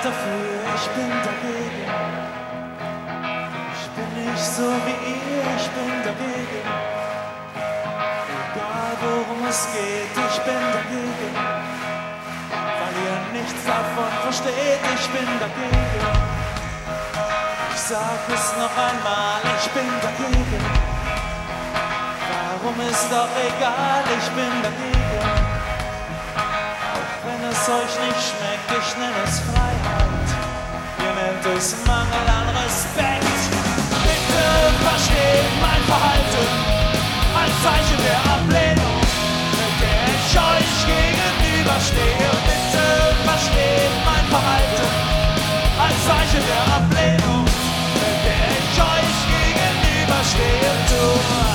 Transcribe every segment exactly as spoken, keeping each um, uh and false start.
Zeit dafür, ich bin dagegen. Ich bin nicht so wie ihr, ich bin dagegen. Egal worum es geht, ich bin dagegen. Weil ihr nichts davon versteht, ich bin dagegen. Ich sag es noch einmal, ich bin dagegen. Warum ist doch egal, ich bin dagegen. Auch wenn es euch nicht schmeckt, ich nenne es Freiheit. Ihr nennt es Mangel an Respekt. Bitte versteht mein Verhalten als Zeichen der Ablehnung, mit der ich euch gegenüberstehe. Bitte versteht mein Verhalten als Zeichen der Ablehnung, mit der ich euch gegenüberstehe. Du,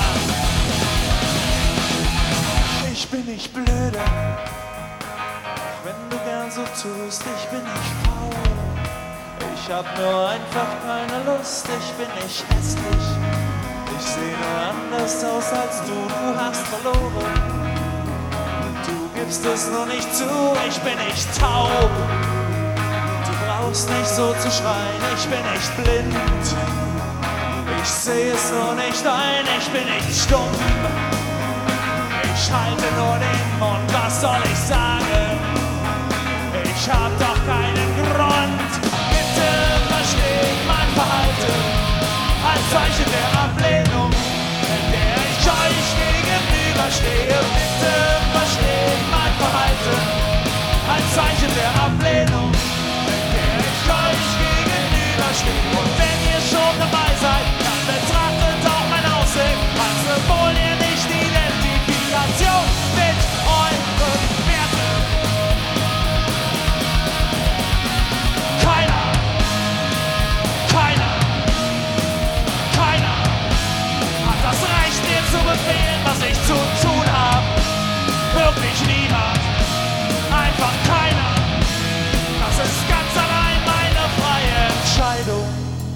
ich bin nicht blöde, auch wenn du gern so tust, ich bin nicht faul. Ich hab nur einfach keine Lust, ich bin nicht hässlich. Ich seh nur anders aus als du, du hast verloren. Du gibst es nur nicht zu, ich bin nicht taub. Du brauchst nicht so zu schreien, ich bin nicht blind. Ich seh es nur nicht ein, ich bin nicht stumm. Ich halte nur den Mund, was soll ich sagen? Ich hab doch keinen Grund. Bitte versteht mein Verhalten als Zeichen der Ablehnung, in der ich euch gegenüberstehe. Bitte versteht mein Verhalten als Zeichen der Ablehnung, in der ich euch gegenüberstehe. Und wenn ihr schon dabei seid, dann betrachtet auch mein Aussehen als Symbol ihr nicht Identifikation mit euren Werten. Keiner, keiner, keiner hat das Recht, mir zu befehlen, was ich zu tun habe. Wirklich niemand, einfach keiner. Das ist ganz allein meine freie Entscheidung.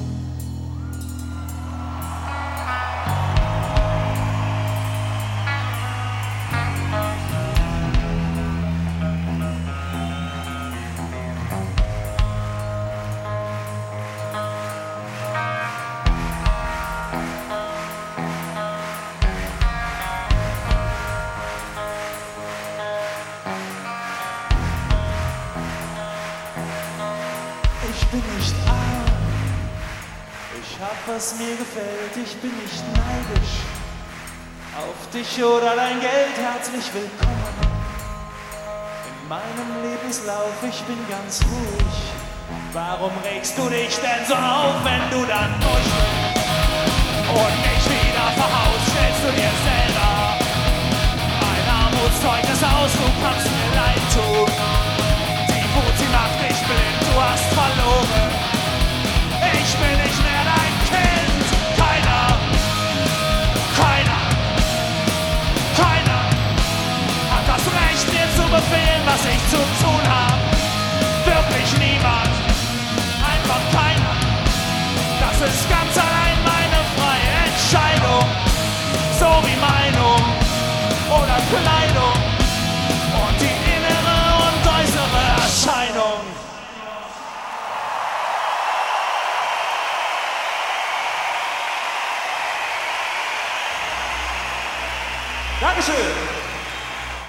Ich bin nicht arm, ich hab was mir gefällt, ich bin nicht neidisch auf dich oder dein Geld, herzlich willkommen in meinem Lebenslauf, ich bin ganz ruhig. Warum regst du dich denn so auf, wenn du dann musst und mich wieder verhaust, stellst du dir selber ein Armutszeugnis aus, du kannst mir leid tun. Die Wut, sie macht dich blind, du hast verloren. Ich bin nicht mehr dein Kind. Keiner, keiner, keiner hat das Recht, mir zu befehlen, was ich zu tun habe. Wirklich niemand, einfach keiner. Das ist ganz allein meine freie Entscheidung. So wie Meinung oder Kleidung und die innere und äußere Erscheinung. Dankeschön.